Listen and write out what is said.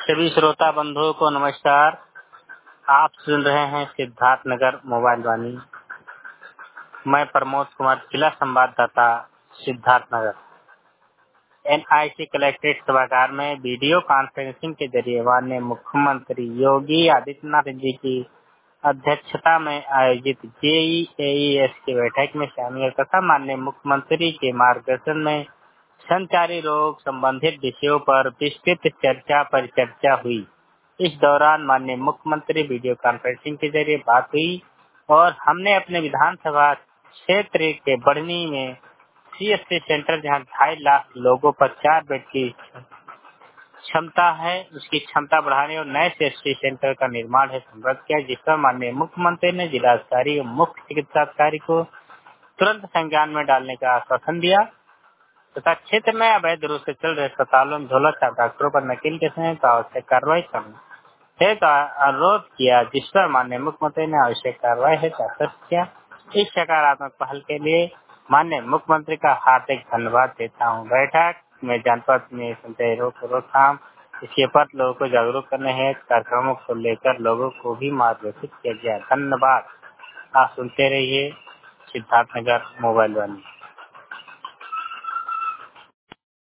सभी श्रोता बंधुओं को नमस्कार। आप सुन रहे हैं सिद्धार्थ नगर मोबाइल वाणी। मैं प्रमोद कुमार, जिला संवाददाता सिद्धार्थ नगर। एनआईसी कलेक्ट्रेट सभागार में वीडियो कॉन्फ्रेंसिंग के जरिए माननीय मुख्यमंत्री योगी आदित्यनाथ जी की अध्यक्षता में आयोजित जेईएस की बैठक में शामिल तथा माननीय मुख्यमंत्री के मार्गदर्शन में संचारी रोग संबंधित विषयों पर विस्तृत परिचर्चा हुई। इस दौरान माननीय मुख्यमंत्री वीडियो कॉन्फ्रेंसिंग के जरिए बात हुई और हमने अपने विधानसभा क्षेत्र के बढ़नी में सीएससी सेंटर, जहां 2.5 लाख लोगों पर 4 बेड की क्षमता है, उसकी क्षमता बढ़ाने और नए सीएससी सेंटर का निर्माण है संबद्ध किया, जिस पर माननीय मुख्यमंत्री ने जिलाधिकारी और मुख्य चिकित्साधिकारी को तुरंत संज्ञान में डालने का आश्वासन दिया तथा क्षेत्र में अवैध रूप से चल रहे अस्पतालों में झोलाछाप डॉक्टरों पर नकील के समय तो आवश्यक कार्रवाई करने हेतु अनुरोध किया, जिस पर माननीय मुख्यमंत्री ने आवश्यक कार्रवाई हेतु आश्वस्त किया। इस सकारात्मक पहल के लिए माननीय मुख्यमंत्री का हार्दिक धन्यवाद देता हूँ। बैठक में जनपद में संचारी रोग रोकथाम इसके प्रति लोगों को जागरूक करने हेतु कार्यक्रमों को लेकर लोगों को भी मार्गदर्शित किया गया। धन्यवाद। आप सुनते रहिए सिद्धार्थनगर मोबाइल वाणी।